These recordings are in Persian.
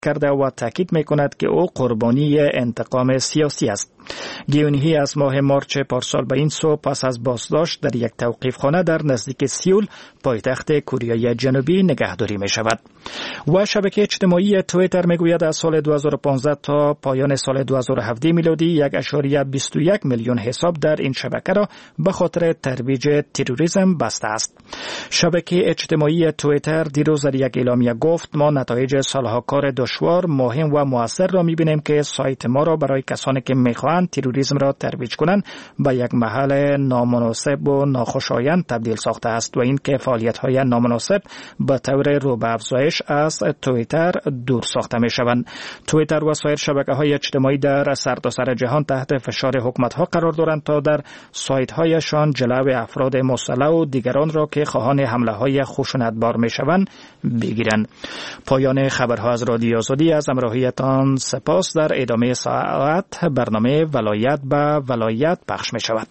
کرده و تاکید میکند که او قربانی انتقام سیاسی است. گیونهی از ماه مارچ پارسال به این سو پس از بازداشت در یک توقیفخانه در نزدیک سیول پایتخت کره جنوبی نگهداری می شود. و شبکه اجتماعی توییتر میگوید از سال 2015 تا پایان سال 2017 میلادی 1.21 میلیون حساب در این شبکه را به خاطر ترویج تروریسم بسته است. شبکه اجتماعی توییتر دیروز در یک اعلامیه گفت ما نتایج سالها کار دشوار، مهم و موثر را میبینیم که سایت ما را برای کسانی که میخواهند تروریسم را ترویج کنند به یک محل نامناسب و ناخوشایند تبدیل ساخته است و این که فعالیت‌های نامناسب به طور رو به افزایش از توییتر دور ساخته میشوند. توییتر و سایر شبکه‌های اجتماعی در سرتاسر جهان تحت فشار حکومت‌ها قرار دارند تا در سایت‌هایشان جلوی افراد مسلح و دیگران را که خواهان حمله‌های خشونتبار میشوند بگیرند. پایان خبرها از رادیو آزادی. از همراهیتان سپاس. در ادامه ساعت برنامه ولایت به ولایت پخش می شود.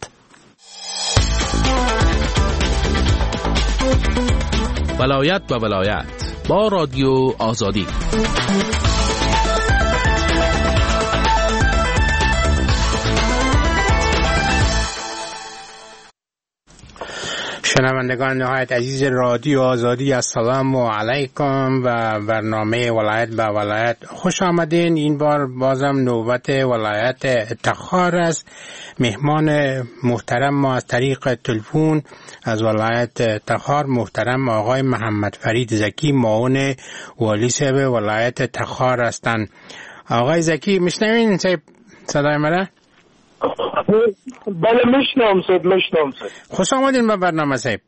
ولایت به ولایت با رادیو آزادی. شنوندگان نهایت عزیز رادیو آزادی، السلام علیکم و برنامه ولایت به ولایت خوش آمدین. این بار بازم نوبت ولایت تخار است. مهمان محترم ما از طریق تلفن از ولایت تخار محترم آقای محمد فرید زکی، معاون والی صاحب ولایت تخار هستند. آقای زکی میشنوین صدای مرا؟ بله میشنم صاحب. خوش آمدین به برنامه صاحب.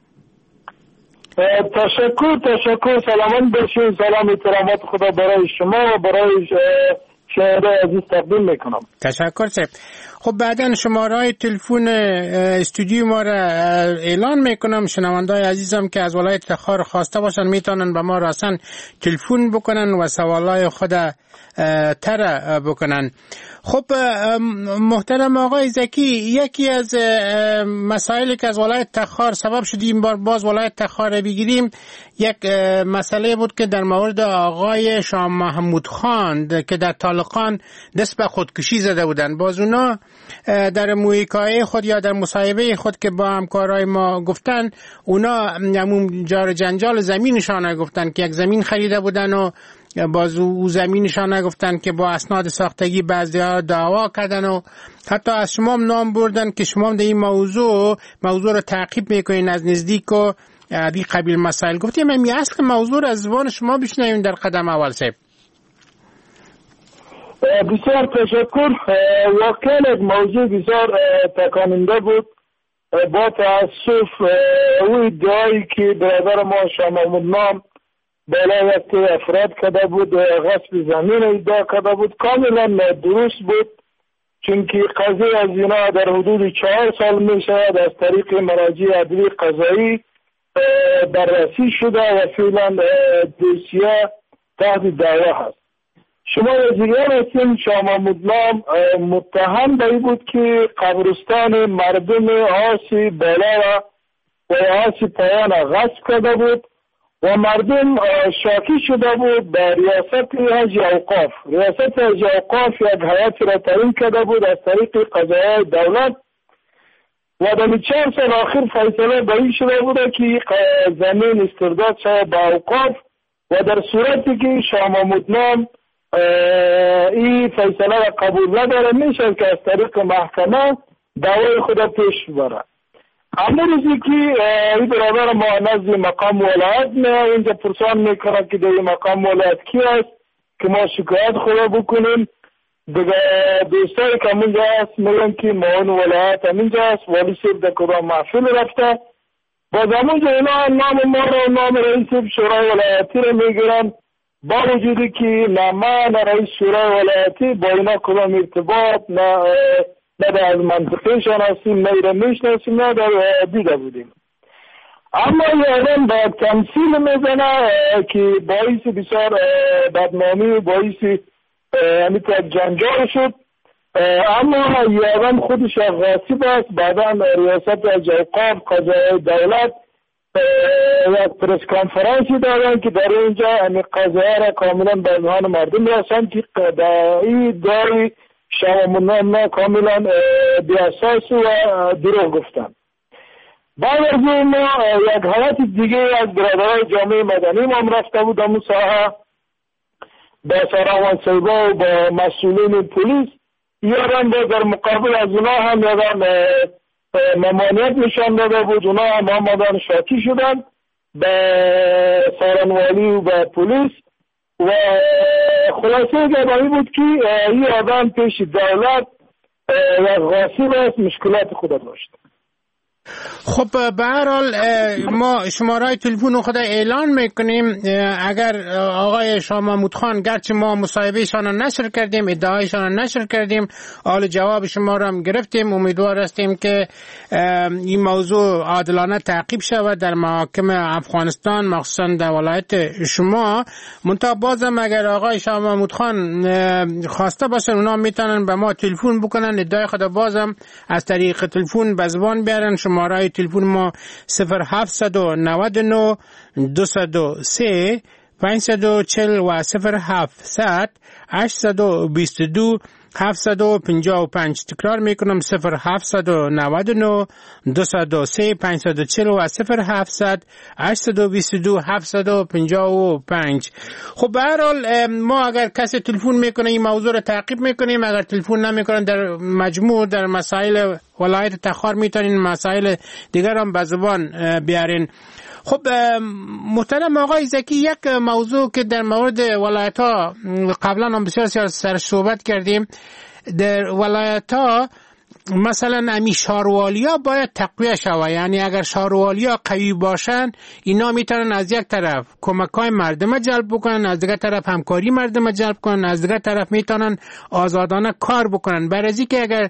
تشکر. سلامت باشین. سلام احترامات خدا برای شما و برای شهرهای عزیز تقدیم میکنم. تشکر صاحب. خب بعداً شماره تلفن استودیو ما را اعلان میکنم. شنوندای عزیزم که از ولایت تخار خواسته باشن میتونن به ما راسن تلفن بکنن و سوالای خود طرح بکنن. خب محترم آقای زکی، یکی از مسائلی که از ولایت تخار سبب شد این بار باز ولایت تخار بگیریم، یک مسئله بود که در مورد آقای شاه محمود خان که در طالقان دست به خودکشی زده بودن. باز اونا در مویکای خود یا در مصاحبه خود که با همکارای ما گفتن، اونا همون جار جنجال زمینشان گفتن که یک زمین خریده بودن و باز او زمینشان گفتن که با اسناد ساختگی بعضی‌ها دعوا کردن و حتی از شما نام بردن که شما در این موضوع رو تعقیب میکنین از نزدیک و این قبیل مسائل. گفتیم می اصل موضوع از زبان شما بشنویم در قدم اول صاحب. بسیار تشکر. واقعا یک موضوع بسیار تکاننده بود. با تاسف او ادعایی که برادر ما شاه محمود نام بالای وقت افراد کرده بود غصب زمین ادعا کرده بود کاملا درست بود، چون که قضیه از اینا در حدود 4 سال می شود از طریق مراجع عدلی قضایی بررسی شده و فعلا دوسیه تحت دعوا هست. شما یادگار هستین شاه محمود نام متهم به این بود که قبرستان مردم آسی بالا و آسی پایان غصب کرده بود و مردم شاکی شده بود به ریاست حج اوقاف. ریاست حج اوقاف یک هیئتی را تعیین کرده بود از طریق قضایای دولت و در 4 سال آخر فیصله به این شده بوده که زمین استرداد شود به اوقاف و در صورتی که شاه محمود نام این فیصله را قبول نداره میشه که از طریق محکمه دعوای خود پیش ببره. اما روزی که این برادر ما نزد مقام ولایت میاد اینجا پرسان میکنه که در مقام ولایت کی است که ما شکایت خود بکنیم. دیگه دوستایی که همونجا هست میگن که معاون ولایت همونجا هست، والی صاحب در کدام محفل رفته. باز همونجا اینا نام ما رو نام رئیس شورای ولایتی رو میگیرن، با وجودی که نه ما نه رئیس شورای ولایتی با اینا کدام ارتباط نه از منطقهشان هستیم، نه ایره میشناسیم، نه در دیده بودیم. اما یه آدم با تمثیل میزنه که باعث بسیار بدنامی باعث همیت جنجال شد. اما یه آدم خودش غاصب است. بعدا ریاست حج اوقاف قضای دولت یک پرس کانفرانسی دارن که در اینجا همین قضایه را کاملا به اذهان مردم رساند که این داری شما کاملا بی اساس و دروغ گفتن. بعد از این ما یک حالت دیگه از برادرای جامعه مدنی ما رفته بود در ساحه با سراوان سیبا و با مسئولین پلیس یادم در مقابل از اونا هم یادم ممانعت نشان داده بود. اونا هم آمدن شاکی شدن به سارنوالی و به پلیس و خلاصه گواهی بود که این آدم پیش دولت یک غاصب است، مشکلات خود داشت. خب به هر حال ما شماره تلفن خود اعلان میکنیم. اگر آقای شاه محمود خان، گرچه ما مصاحبهشان را نشر کردیم، ادعایشان را نشر کردیم، حال جواب شما را هم گرفتیم، امیدوار هستیم که این موضوع عادلانه تعقیب شود در محاکم افغانستان، مخصوصا در ولایت شما. منتها بازم اگر آقای شاه محمود خان خواسته باشن اونا میتونن به ما تلفن بکنن، ادعای خود بازم از طریق تلفن به زبان بیارن. شماره تلفن ما 0799 203 540 و 0700 822 755. تکرار میکنم 0799 203 540 و 0700 822 755. خب به هر حال ما اگر کسی تلفن میکنه این موضوع رو تعقیب میکنیم، اگر تلفن نمیکنن در مجموع در مسائل ولایت تخار میتونین مسائل دیگر هم به زبان بیارین. خب محترم آقای زکی، یک موضوع که در مورد ولایت ها قبلا هم بسیار سر صحبت کردیم، در ولایت ها مثلا امی شاروالیا باید تقویه شود. یعنی اگر شاروالیا قوی باشن اینا میتونن از یک طرف کمکای مردم جلب بکنن، از دیگر طرف همکاری مردم جلب کنن، از دیگر طرف میتونن آزادانه کار بکنن. برای که اگر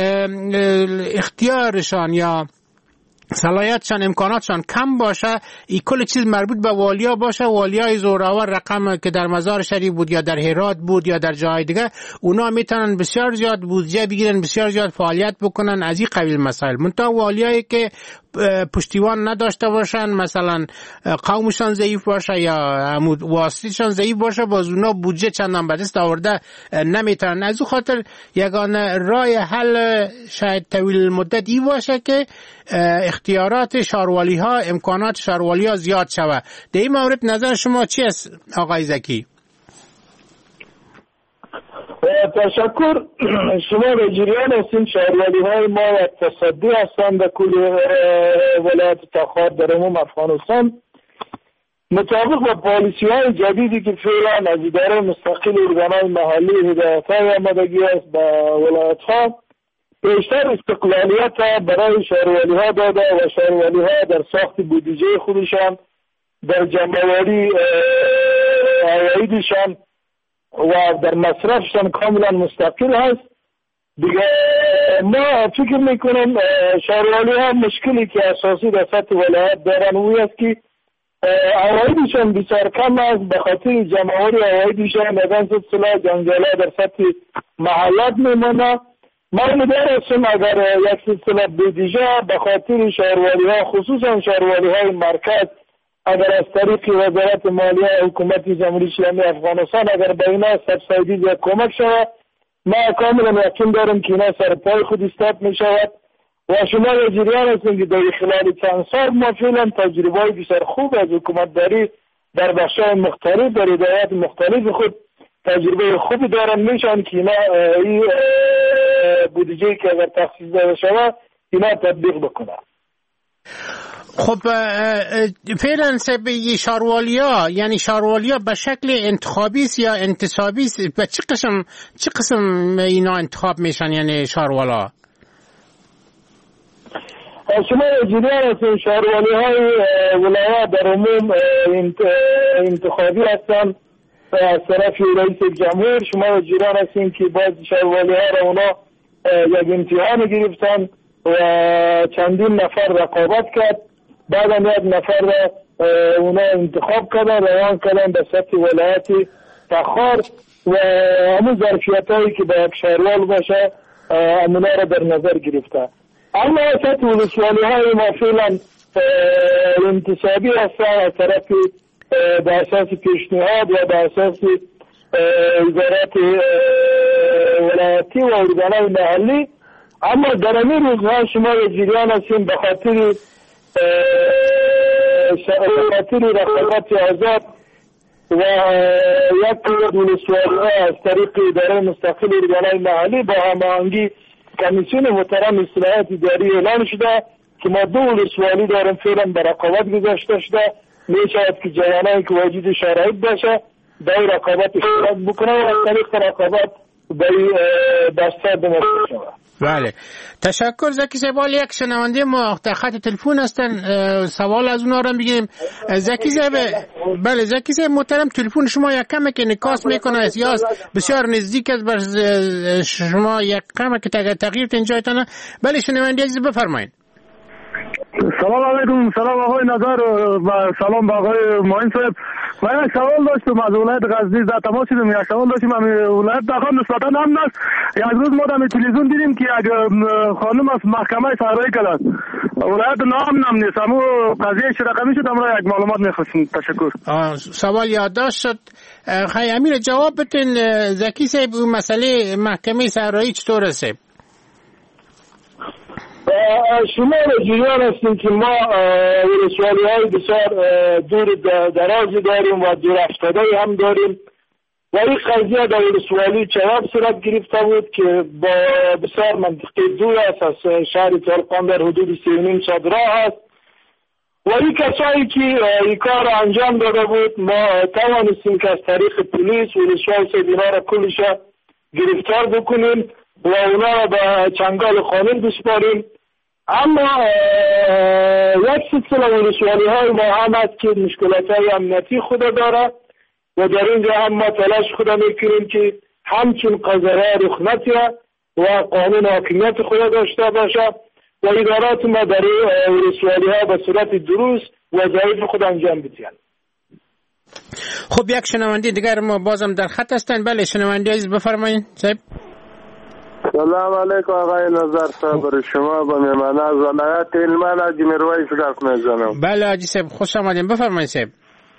اختیارشان یا صلاحیتشان امکاناتشان کم باشه، این کل چیز مربوط به والیا باشه، والیای زوراور رقم که در مزار شریف بود یا در هرات بود یا در جای دیگه، اونا میتونن بسیار زیاد بودجه بگیرن، بسیار زیاد فعالیت بکنن از این قبیل مسائل. منتها والیایی که پشتیبان نداشته باشن، مثلا قومشان ضعیف باشه یا عمود واسطیشان ضعیف باشه، باز اونا بودجه چندان به دست آورده نمیتونن. از اون خاطر یگانه راه حل شاید طویل مدتی باشه که اختیارات شاروالی ها، امکانات شاروالی ها زیاد شود. در این مورد نظر شما چی است آقای زکی؟ تشکر. شما به جریان هستین شهروالی های ما اقتصادی هستند در کل ولایت تخار در عموم افغانستان. مطابق با پالیسی های جدیدی که فعلا از اداره مستقل ارگانهای محلی هدایت های آمدگی است به ولایت ها، بیشتر استقلالیت برای شهروالی ها داده و شهروالی ها در ساخت بودجه خودشان، در جمع‌آوری عوایدشان و در مصرفشان کاملا مستقل هست. دیگه ما فکر میکنم شهروالی ها مشکلی که اساسی در سطح ولایت دارن اوی است که عوایدشان بسیار کم است. به خاطر جمع‌آوری عوایدشان در سلسله جنجالا در سطح محلات میمانه. ما امیدوار هستیم اگر یک سلسله بودجه به خاطر شهروالی ها، خصوصا شهروالی های مرکز، اگر از طریق وزارت مالیه حکومت جمهوری اسلامی افغانستان اگر به اینا سبسایدی یا کمک شود، ما کاملا یقین دارم که اینا سر پای خود استاد می شود. و شما به جریان هستیم که در خلال چند سال ما فعلا تجربه های بسیار خوب از حکومت داری در بخش‌های مختلف، در هدایات مختلف خود تجربه خوبی دارن، میشن که اینا این بودجه‌ای که اگر تخصیص داده شود اینا تطبیق بکنن. خب فعلا شاروالیا، یعنی شاروالیا به شکل انتخابی است یا انتصابی است؟ به چه قسم اینا انتخاب میشن یعنی شاروالا؟ شما جریان هستین شاروالی های ولایت در عموم انتخابی هستن از طرف رئیس جمهور. شما جریان هستین که باز شاروالی ها را اونا یک امتحان گرفتن و چندین نفر رقابت کرد، بعد هم یک نفر را اونا انتخاب کردن، روان کردن به سطح ولایت تخار و همون ظرفیت هایی که به یک شهروال باشه امونا را در نظر گرفته. اما سطح ولسوالی های ما فعلا انتصابی هستن از طرف به اساس پیشنهاد و به اساس وزارت ولایتی و ارگانهای محلی. اما در این روزها شما جریان هستیم به خاطر رقابت آزاد و یک تعداد ولسوالی‌ها از طریق اداره مستقل ارگانهای محلی با هماهنگی کمیسیون محترم اصلاحات اداری اعلان شده که ما 2 ولسوالی داریم فعلا به رقابت گذاشته شده. میشود که جوانایی که واجد شرایط باشه به رقابت اشتراک بکنه و از طریق رقابت به دسته دمست شود. بله، تشکر زکی صاحب. یک شنونده ما در خط تلفن هستن، سوال از اونها را بگیریم. زکی صاحب، بله زکی صاحب محترم، تلفن شما یک کمی که نکاس میکنه یا بسیار نزدیک است بر شما، یک کمی که تغییر اینجایتانه. بله شنونده عزیز بفرمایید. سلام علیکم. سلام آقای نظر و سلام با آقای معین صاحب. من یک سوال داشتم از ولایت غزنی، در تماس شدم. یک سوال داشتم از ولایت تخار نسبتا امن است. یک روز ما در تلویزیون دیدیم که یک خانم از محکمه صحرایی کرد. ولایت نام نیست، اما قضیه چه رقمی شد؟ امروز یک معلومات می‌خواستم. تشکر. سوال یادداشت شد. خیلی امیر جواب بدین زکی صاحب، اون مسئله محکمه صحرایی چطور است؟ شما جریان هستیم که ما ولسوالی های بسیار دور درازی داریم و دور افتاده هم داریم و این قضیه در ولسوالی چواب صورت گرفته بود که با بسیار منطقه دور است از شهر تالقان در حدود 3.5 راه است و این کسایی که این کار را انجام داده بود ما توانستیم که از طریق پلیس ولسوالی سیدینا را کلش گرفتار بکنیم و اونا را به چنگال قانون بسپاریم. اما یک سلسله ولسوالی های ما هم هست که مشکلات های امنیتی خود داره و در اینجا هم ما تلاش خود میکنیم که همچون قضایه رخنتی و قانون حاکمیت خود داشته باشه و ادارات ما در ولسوالی ها به صورت درست وظایف خود انجام بدهند. خب یک شنونده دیگر ما بازم در خط هستند. بله شنونده عزیز بفرمایید صاحب. سلام علیکم آقای نظر صاحب، شما با میمانه از ولایت هلمند حاجی میرویس گفت میزنم. بله حاجی صاحب خوش آمدین، بفرمایید صاحب.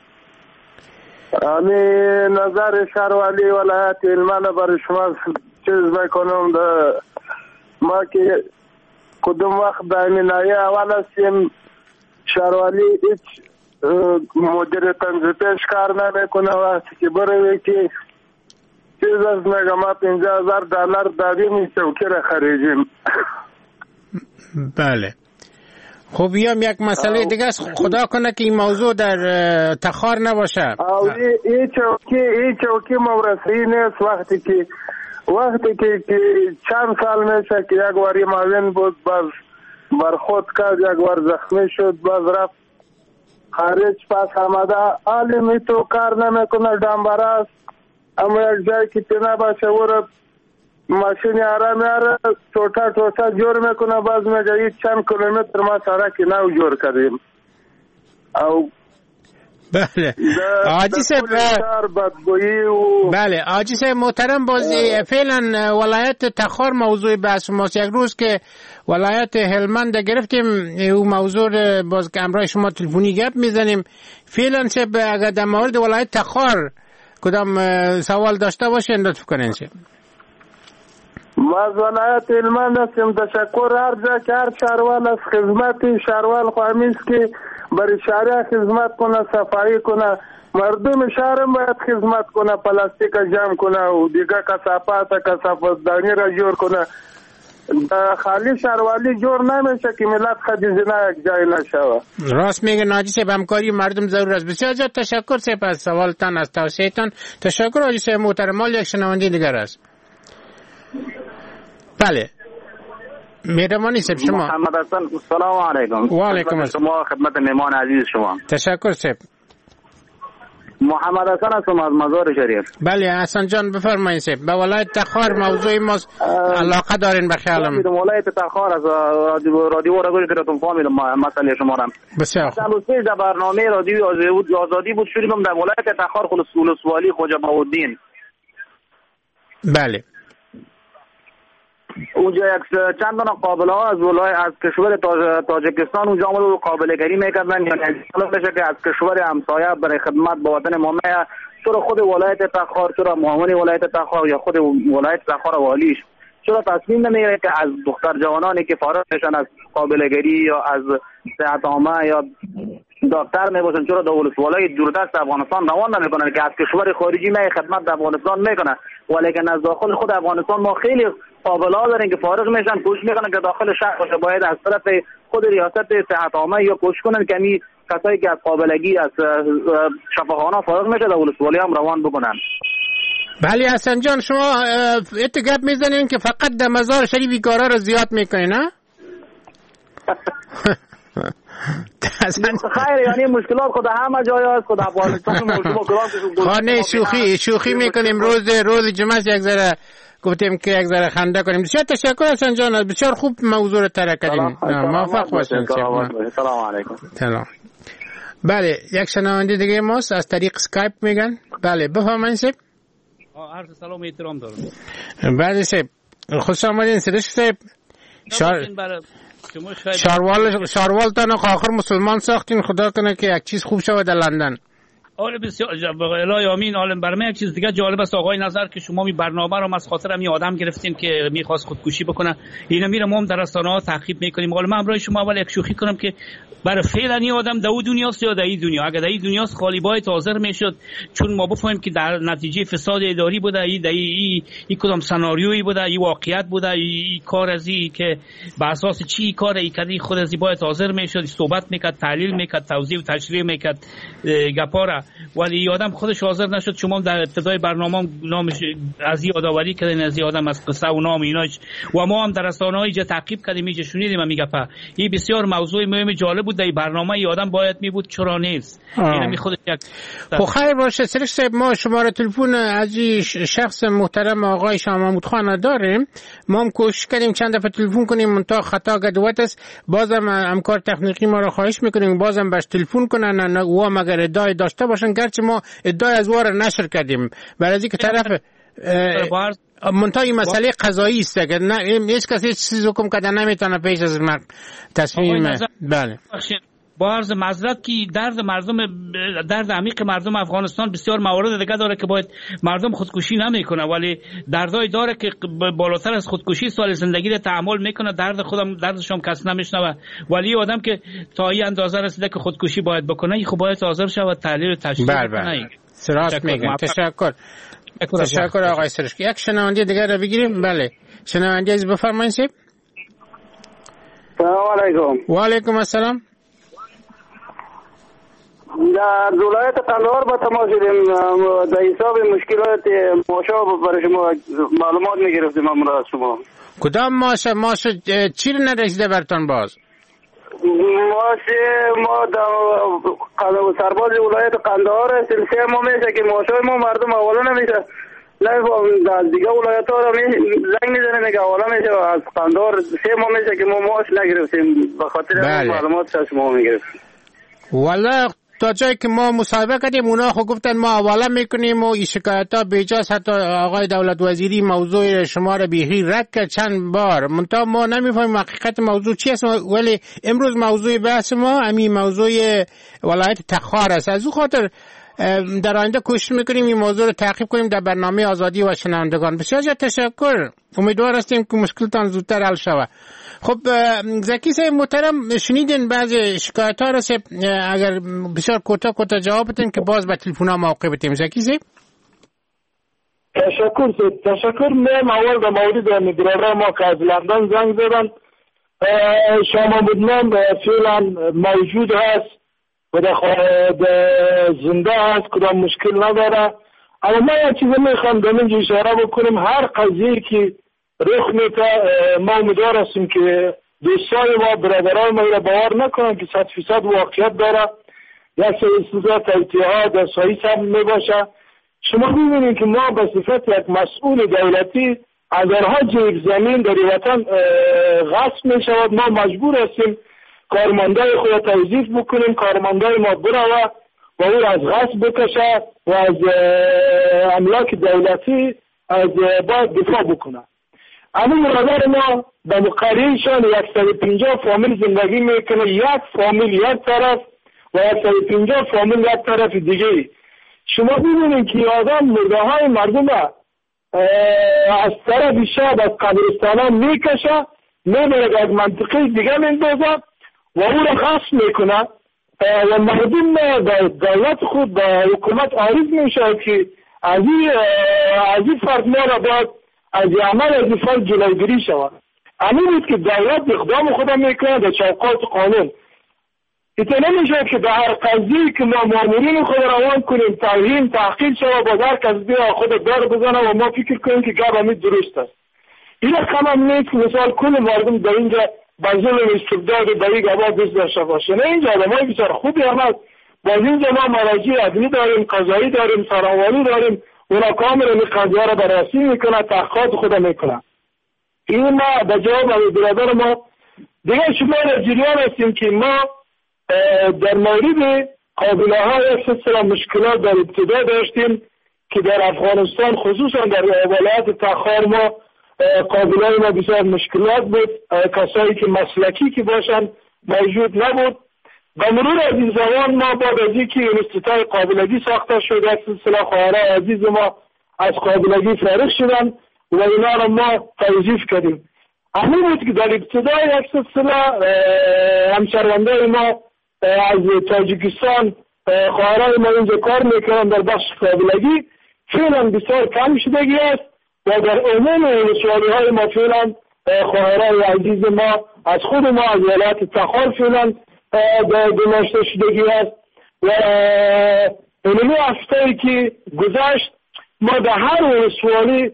امی نظر شهروالی ولایت هلمند برای شما چیز میکنم. ما که کدوم وقت در نایه اول هستیم، شهروالی هیچ مدیر تنظیمش کار نمیکنه. وقتی که بروی که چیز از ما $50,000 دادیم این چوکی را خریدیم. بله خب بیام یک مسئله دیگه است، خدا کنه که این موضوع در تخار نباشه. این چوکی مورسی نیست. وقتی که چند سال میشه که یک واری معاون بود، باز برخود کرد، یک وار زخمی شد، باز رفت خارج، پس آمده عالمی تو کار نمیکنه، دنبره است. اما یک جایی که تنه باشه او را ماشین آرام یاره توتا جور میکنه، باز میگه چند کیلومتر ما سرکی نو جور کردیم. او بله آجی صاحب، بله آجی صاحب محترم، بازی فعلا ولایت تخار موضوع بحث ماست. یک روز که ولایت هلمند گرفتیم او موضوع باز که امرای شما تلفنی گپ میزنیم. فعلا صاحب اگر در مورد ولایت تخار کدام سوال داشته باشین لطف کنین صاحب. ما از ولایت هلمند هستیم. تشکر هر جا که هر شهروال از خدمت شهروال خواهمیست که برای شهر خدمت کنه، صفایی کنه، مردم شهرم باید خدمت کنه، پلاستیک جمع کنه و دیگه کثافاتدانی را جور کنه. خالی شهروالی جور نمیشه که ملت خدیزنه یک جای نشوه. راست میگه ناجی صاحب، همکاری مردم ضرور است. بسیار زیاد تشکر صاحب از سوالتان، از توصیه‌تان. تشکر آجی صاحب محترم. یک شنونده دیگر است. بله مهربانی صاحب شما. محمد حسن. سلام علیکم. و علیکم السلام. شما خدمت مهمان عزیز شما. تشکر صاحب. محمد حسن هستم از مزار شریف. بله حسن جان بفرمایید صاحب. به ولایت تخار موضوع ما علاقه دارین به خیالم. ولایت تخار از رادیو را گوش کردم، فهمیدم مسئله شما را. بسیار خوب. در برنامه رادیو آزادی بود شدیم در ولایت تخار ولسوالی خواجه بهاءالدین. بله اونجا چند تا قابله ها از کشور تاجیکستان اونجا آمده و قابله گری میکردن، یعنی حالا بشه که از کشور همسایه برای خدمت به وطن ما میاد، چرا خود ولایت تخار، چرا معاون ولایت تخار یا خود ولایت تخار والیش چرا تصمیم نمیگیره که از دختر جوانانی که فارغ میشن از قابله گری یا از صحت عامه یا دکتر میباشن، چرا ولایت دوردست افغانستان روان نمیکنن که از کشور خارجی می خدمت در افغانستان میکنن، ولیکن از داخل خود افغانستان ما خیلی قابلا داریم که فارغ میشن، کوشش میکنن که داخل شهر باشه، باید از طرف خود ریاست صحت عامه یا کوشش کنن که می کسایی که از قابلگی از شفاخانه فارغ میشه در ولسوالی هم روان بکنن. بله حسن جان، شما گپ میزنین که فقط در مزار شریف کارا رو زیاد میکنین ها؟ خیر، یعنی مشکلات خود همه جای هست، خود افغانستان خانه شوخی میکنیم. روز جمعه یک ذره گفتیم که یک ذره خنده کنیم. بسیار تشکر حسن جان، بسیار خوب موضوع رو طرح کردیم. موفق باشین. سلام علیکم. سلام. بله، یک شنونده دیگه ماست از طریق اسکایپ میگن. بله بفرمایید سیب. عرض سلام و احترام دارم. بله سیب، خوش آمدین سرش سیب. شاروال تا آخر مسلمان ساختین، خدا کنه که یک چیز خوب شود در لندن. آره بسیار الهی آمین. عالم برام یک چیز دیگه جالب است آقای نظر که شما می برنامه رو از خاطر می آدم گرفتین که میخواست خودکشی بکنه، اینا میره ما هم در رسانه‌ها تعقیب میکنیم. حالا من برای شما اول یک شوخی کنم که برای فعلا این آدم در دنیاست یا در این دنیا. اگر در این دنیاست خالی باید حاضر میشد، چون ما بفهمیم که در نتیجه فساد اداری بوده، این کدام سناریویی بوده، این واقعیت بوده، این کار ازی که به اساس چی کار ای کردی، خود ازی باید حاضر میشد، صحبت میکرد، تحلیل میکرد، توضیح و تشریح میکرد گپارا، ولی این آدم خودش حاضر نشد. شما در ابتدای برنامه نامش از این یادآوری کردین، از این آدم از قصه و نام ایناش، و ما هم در رسانه‌ها اینجا تعقیب کردیم، اینجا شنیدیم میگه این بسیار موضوع مهم جالب بود. در برنامه ای آدم باید می بود، چرا نیست؟ یعنی خودش یک خیر باشه. سرش صاحب، ما شماره تلفن از شخص محترم آقای شاه محمود خان داریم. ما هم کوشش کردیم چند دفعه تلفن کنیم، منتها خطا گدوت است. بازم همکار تکنیکی ما را خواهش میکنیم بازم باش تلفن کنن و مگر ادعای داشته باشن، گرچه ما ادعای از وار نشر کردیم، برای اینکه طرف منتها این مسئله قضایی است که نه هیچ کسی هیچ چیز حکم کرده نمیتونه پیش از تصمیم. بله با عرض معذرت که درد عمیق مردم افغانستان بسیار موارد دیگه داره که باید مردم خودکشی نمیکنه، ولی دردای داره که بالاتر از خودکشی سال زندگی رو تحمل میکنه. دردش هم کس نمیشنوه، ولی آدم که تا این اندازه رسیده که خودکشی باید بکنه، خب باید حاضر شود تحلیل و تشریح کنه. سراست میگن. تشکر آقای سرشکی. یک شنونده دیگه رو بگیریم. بله شنونده از بفرمایید. سلام علیکم. و علیکم السلام. در ولایت قندهار با تماس شدیم، در حساب مشکلات ماشا برای شما معلومات میگرفتیم امروز شما. کدام ماش چی رو نرسیده برتان باز؟ ما در سرباز ولایت قندهار هستیم، 3 ماه میشه که ماشای ما مردم اولا نمیشه، در دیگه ولایت ها رو زنگ میزنه میگه اولا میشه، از قندهار 3 ماه میشه که ما ماش نگرفتیم، به خاطر معلومات شما میگرفتیم. والا تا جایی که ما مصاحبه کردیم اونا خود گفتن ما حواله میکنیم و این شکایت ها بیجاست. حتی آقای دولت وزیری موضوع شما را بیخی رد کرد چند بار، منتها ما نمیفهمیم حقیقت موضوع چی است. ولی امروز موضوع بحث ما همین موضوع ولایت تخار است. از او خاطر در آینده کوشش میکنیم این موضوع رو تعقیب کنیم در برنامه آزادی و شنوندگان. بسیار تشکر. امیدوار هستیم که مشکلتان زودتر حل شود. خب زکی صاحب محترم، شنیدین بعضی شکایت ها رسید، اگر بسیار کوتاه جواب بدین که باز به تلفن ها موقع بدیم. زکی صاحب تشکر. من اول در مورد برادر ما که از لندن زنگ زدن، شاه محمود نام فعلا موجود هست و در زنده هست، کدام مشکل نداره. اما ما یک چیز میخوام در اینجا اشاره بکنیم، هر قضیه که رخ میده ما امیدوار هستیم که دوستای ما برادرای ما را باور نکنن که 100% واقعیت داره، یک سری اتحاد در صحیح هم میباشه. شما ببینید که ما به صفت یک مسئول دولتی اگرها جیب زمین در وطن غصب میشود، ما مجبور هستیم کارمندای خود توظیف بکنیم، کارمندای ما بروه و او از غصب بکشه و از املاک دولتی از باید دفاع بکنه. همون برادر ما به مقریشان 150 فامیل زندگی میکنه، یک فامیل یک طرف و 150 فامیل یک طرف دیگه. شما ببینید که آدم مرده های مردم از طرف شب از قبرستان ها میکشه، میبره از منطقه دیگه میندازه و او را غصب میکنه و مردم دولت خود با حکومت عارض میشه که از این فرد ما را باید از عمل از این فرد جلوگیری شود. همین بود که دولت اقدام خود میکنه در چوکات قانون. ایتا نمیشه که به هر قضیه که ما مامورین خود روان کنیم توهین تحقیر شود باز هر کس بیا خود دار بزنه و ما فکر کنیم که گپ همین درست است. این کم هم نیست که مثال کل مردم در اینجا با ظلم استبداد و بری گبا دست داشته باشه. نه، اینجا آدمای بسیار خوبی هم باز اینجا ما مراجع عدلی داریم، قضایی داریم، فراوانی داریم، اونا کاملا این قضیه را بررسی میکنه، تحقیقات خود میکنه. این ما به جواب برادر ما دیگه شما در جریان هستیم که ما در مورد قابله های سلسله مشکلات در ابتدا داشتیم که در افغانستان خصوصا در ولایت تخار ما قابله ما بسیار مشکلات بود، کسایی که مسلکی که باشن موجود نبود. به مرور از این زمان ما بعد از اینکه انستیتوی قابلگی ساخته شد یک سلسله خواهرای عزیز ما از قابلگی فارغ شدن و اینا را ما توظیف کردیم. همین بود که در ابتدای یک سلسله همشهروندای ما از تاجیکستان خواهرای ما اینجا کار میکنن در بخش قابلگی فعلا بسیار کم شدگی است و در عموم ولسوالی های ما فعلا خواهرای عزیز ما از خود ما از ولایت تخار فعلا داشته شدگی است. و اینمی هفته‌ای که گذشت ما در هر ولسوالی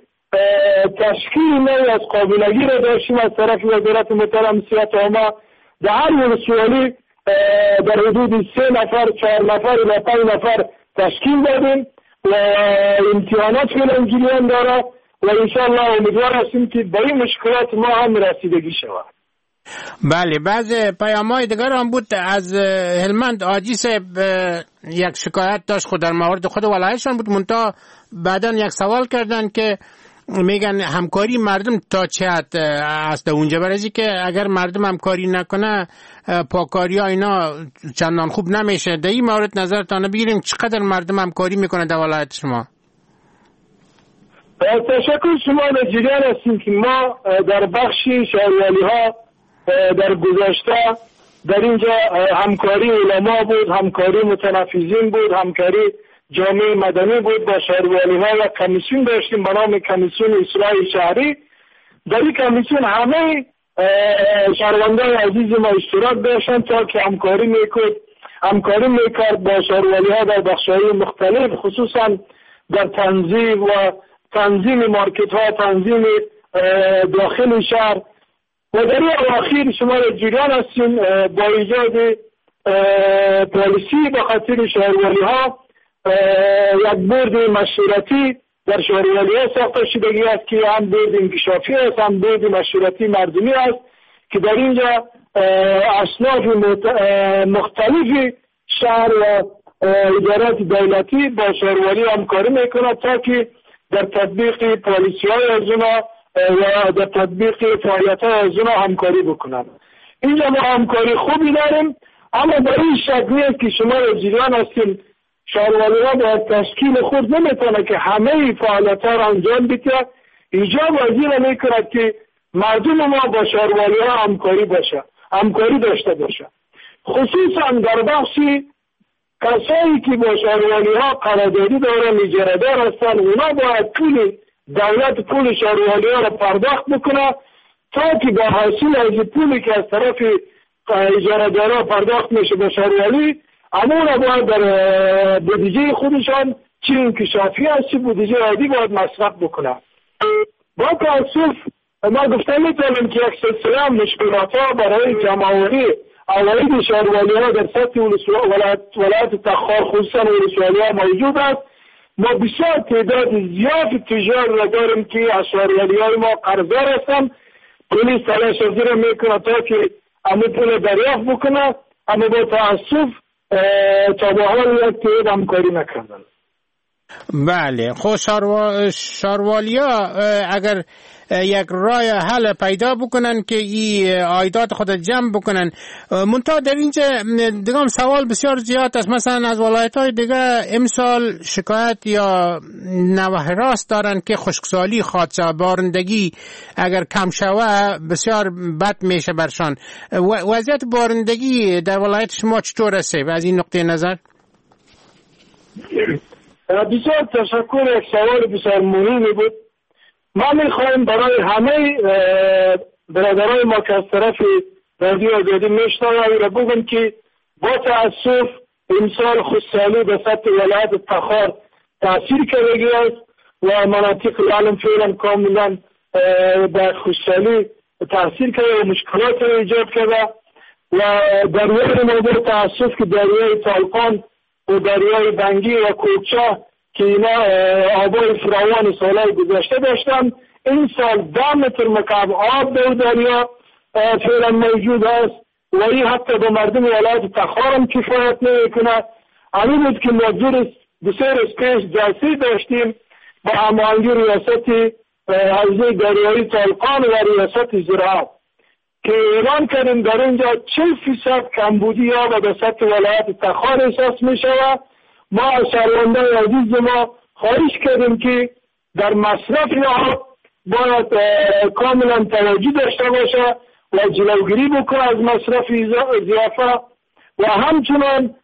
تشکیل نوعی از قابلگی را داشتیم از طرف وزارت محترم صحت عامه. در هر ولسوالی در حدود 3 نفر 4 نفر و 5 نفر تشکیل دادیم و امتحانات فعلا جریان داره و انشاءالله امیدوار هستیم که به این مشکلات ما هم رسیدگی شود. بله، بعض پیام‌های دیگر هم بود از هلمند. آجی صاحب یک شکایت داشت خود در مورد خود ولایتشان بود، منتها بعداً یک سوال کردن که میگن همکاری مردم تا چه حد است اونجا، برای که اگر مردم همکاری نکنه پاکاری ها اینا چندان خوب نمیشه. در این مورد نظرتان بگیریم چقدر مردم همکاری میکنه در ولایت شما؟ تشکر شما. در جریان هستیم که ما در بخش شهریالی ها در گذشته در اینجا همکاری علما بود، همکاری متنفذین بود، همکاری جامعه مدنی بود. با شهروالی ها و کمیسیون داشتیم به نام کمیسیون اصلاح شهری. در این کمیسیون همه شهروندان عزیز ما اشتراک داشتن تا که همکاری میکرد با شهروالی ها در بخش‌های مختلف، خصوصا در تنظیم مارکت ها، تنظیم داخل شهر. و در این اواخر شما در جریان هستیم با ایجاد پالیسی به خاطر شهروالی ها یک بورد مشورتی در شهروالی ها ساخته شدگی است که هم بورد انکشافی است هم بورد مشورتی مردمی است که در اینجا اصناف مختلف شهر و ادارات دولتی با شهروالی همکاری میکنند تا که در تطبیق پالیسی های از اونا و در تطبیق فعالیت های از اونا همکاری بکنند. اینجا ما همکاری خوبی داریم، اما در این شکلی است که شما در جریان هستیم شهروالی ها با تشکیل خود نمیتونه که همه فعالیت ها را انجام بده. اینجا وزیر میکند که مردم ما با شهروالی ها همکاری داشته باشه، خصوصا در بخشی کسایی که با شهروالی ها قراردادی دارن، اجاره دار هستن، اونا باید دولت پول شهروالی ها را پرداخت بکنه تا که با حاصل از پولی که از طرف اجاره دارا پرداخت میشه به شهروالی امون باید در بودجه خودشان چی انکشافی هست چی بودجه عادی باید مصرف بکنه. با تاسف ما گفتم میتونیم که یک سلسله مشکلات ها برای جمعوری اواید شهروالی ها در سطح ولایت تخار خصوصا ولسوالی ها موجود است. ما بسیار تعداد زیاد تجار را داریم که از شهروالی های ما قرضدار هستن. پلیس تلاش را میکنه تا که همه پول دریافت بکنه، اما با تاسف تا به حال یک تعداد همکاری نکردن. بله. خب شاروالیا اگر یک راه حل پیدا بکنن که این عایدات خود جمع بکنن، منتها در اینجا دیگه سوال بسیار زیاد است. مثلا از ولایت‌های دیگه امسال شکایت یا نوه راست دارن که خشکسالی خاطر بارندگی اگر کم شوه بسیار بد میشه برشان. وضعیت بارندگی در ولایت شما چطور است از این نقطه نظر؟ بسیار تشکر. یک سوال بسیار مهمی بود. ما میخوایم برای همه برادرای ما که از طرف رادیو آزادی میشنوند را بگم که با تاسف امسال خشکسالی به سطح ولایت تخار تاثیر کرده است و مناطق العالم فعلا کاملا به خشکسالی تاثیر کرده و مشکلات را ایجاد کرده و دریای ما با تاسف که دریای طالقان و دریای بنگی و کوچه که اینا آبای فراوان سالهای گذشته داشتن، این سال 10 متر مکعب آب در دریا فعلا موجود است و این حتی به مردم ولایت تخار هم کفایت نمیکنه. همین بود که ما بسیار پیش جلسه داشتیم با هماهنگی ریاست حوزه دریایی طالقان و ریاست زراعت که اعلان کردیم در اینجا 40% کمبودی آب به سطح ولایت تخار احساس می شود. ما از شهروندان عزیز ما خواهش کردیم که در مصرف آب باید کاملا توجه داشته باشه و جلوگیری بکنه از مصرف اضافه و همچنان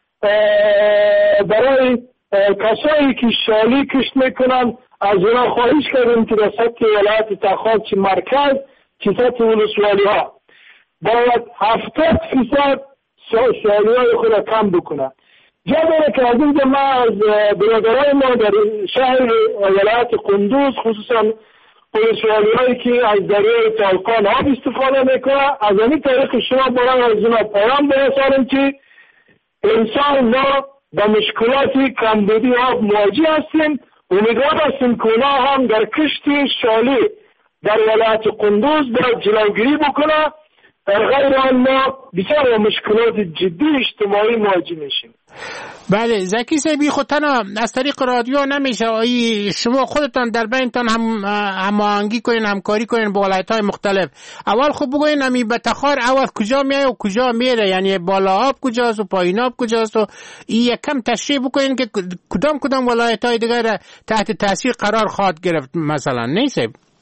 برای کسایی که شالی کشت میکنن از اونا خواهش کردیم که در سطح ولایت تخار چه مرکز چه سطح ولسوالی ها باید 70% شالی های خود کم بکنه. جالبه که از اینجا ما از برادرای ما در شهر ولایت قندوز خصوصا ولسوالی هایی که از دریای طالقان آب استفاده میکنه از این طریق شما برای از اونا پیام برسانیم که انسان ما با مشکلات کمبودی آب مواجه هستیم. امیدوار هستیم که اونا هم در کشت شالی در ولایت قندوز باید جلوگیری بکنه. در غیر آن ما بسیار مشکلات جدی اجتماعی مواجه میشیم. بله زکی صاحبی، خود تنها از طریق رادیو نمیشه، شما خودتان در بینتان هماهنگی کنین، همکاری کنین با ولایت‌های مختلف. اول خب بگوین همی به تخار اول کجا میای و کجا میره، یعنی بالا آب کجاست و پایین آب کجاست و این یکم تشریح بکنین که کدام ولایت‌های دیگر تحت تاثیر قرار خواهد گرفت مثلا. نیست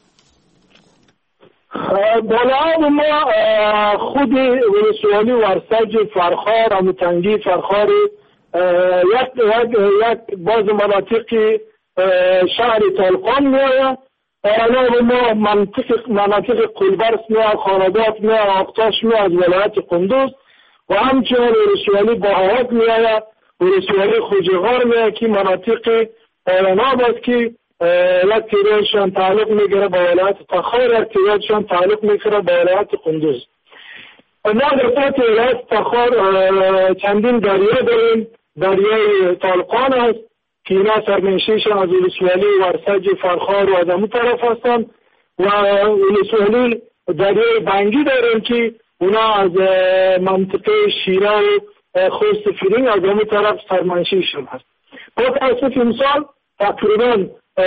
بالا آب ما خود ولسوالی ورسج فرخار همتنگی فرخار یک باز مناطقی شهر طالقان میآید. آب ما مناطق قلبرس میآید، خانابات میآید، آقتاش میآید از ولایت قندوز و همچنان ولسوالی باهات میآید، ولسوالی خوجغار میآید که مناطق آب است که یک تعدادشان تعلق میگیره با ولایت تخار، یک تعدادشان تعلق میگیره با ولایت قندوز. ما در سطح ولایت تخار چندین دریا داریم. دریای طالقان است که اینا سرمنشیشان از ولسوالی ورسج فرخار و از همون طرف هستند و ولسوالی دریای بنگی داریم که اونا از منطقه شیره و خوست فرینگ از همون طرف سرمنشیشان هست. با تاسف امسال تقریبا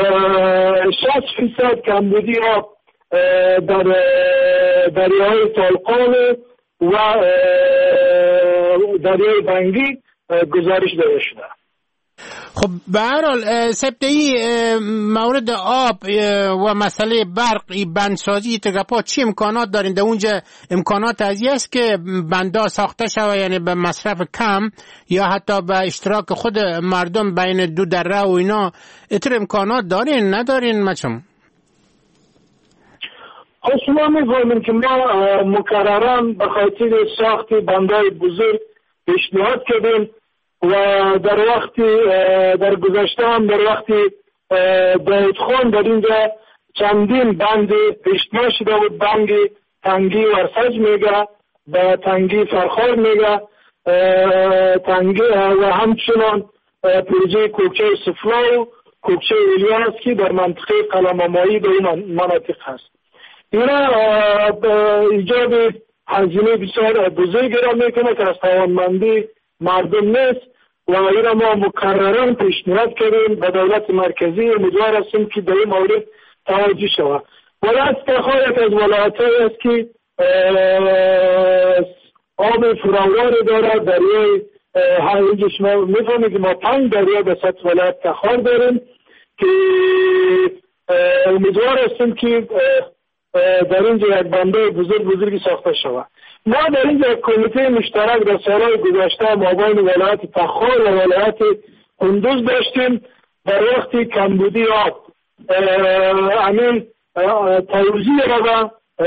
60% کمبودی آب در دریای طالقان و دریای بنگی گزارش داده شده. خب به هر حال سبتهی مورد آب و مسئله برق بندسازی تگپا چی امکانات دارین؟ در اونجا امکانات ازی است که بندا ساخته شوه، یعنی به مصرف کم یا حتی به اشتراک خود مردم بین دو دره و اینا، اتر امکانات دارین ندارین مچم؟ خب شما می‌فهمین که ما مکررن به خاطر ساخت بندای بزرگ پیشنهاد کردیم و در گذشته هم در وقتی داود خان در اینجا چندین بند پیشنهاد شده بود. بند تنگی ورسج میگه، به تنگی فرخار میگه، تنگی و همچنان پروژه کوکچه سفلا و کوکچه الیاس که در منطقه قلمامایی در این مناطق هست. اینا ایجاد هزینه بسیار بزرگی را میکنه که از توانمندی مردم نیست و این ما مکرران پیشنهاد کردیم به دولت مرکزی. امیدوار هستیم که در این مورد توجه شود. ولایت تخار یک از ولایت‌هایی است که آب فراوانی دارد. دریای اینجا شما میفهمید که ما 5 دریا به سطح ولایت تخار داریم که امیدوار هستیم که در اینجا یک بنده بزرگی ساخته شود. ما در اینجا کمیته مشترک در سالهای گذشته مابین ولایت تخار و ولایت کندوز داشتیم. در وقتی کمبودی آب همین توزیع را